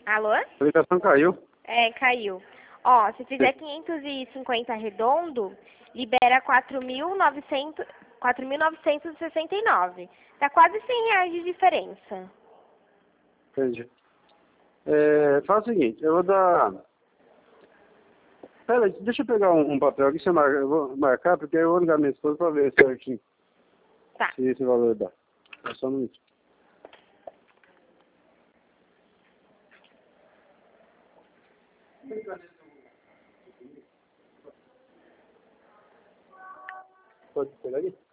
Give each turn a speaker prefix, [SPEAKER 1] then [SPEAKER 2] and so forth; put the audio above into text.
[SPEAKER 1] Alô?
[SPEAKER 2] A ligação caiu.
[SPEAKER 1] É, caiu. Ó, se fizer 550 redondo, libera 4.969. Tá quase R$ 100 de diferença.
[SPEAKER 2] Entendi. Faz o seguinte, eu vou dar... Pera aí, deixa eu pegar um papel aqui, você marca, eu vou marcar, porque eu vou ligar minha esposa pra ver certinho
[SPEAKER 1] Tá.
[SPEAKER 2] se esse valor dá. É só um minuto. Pode pegar ali?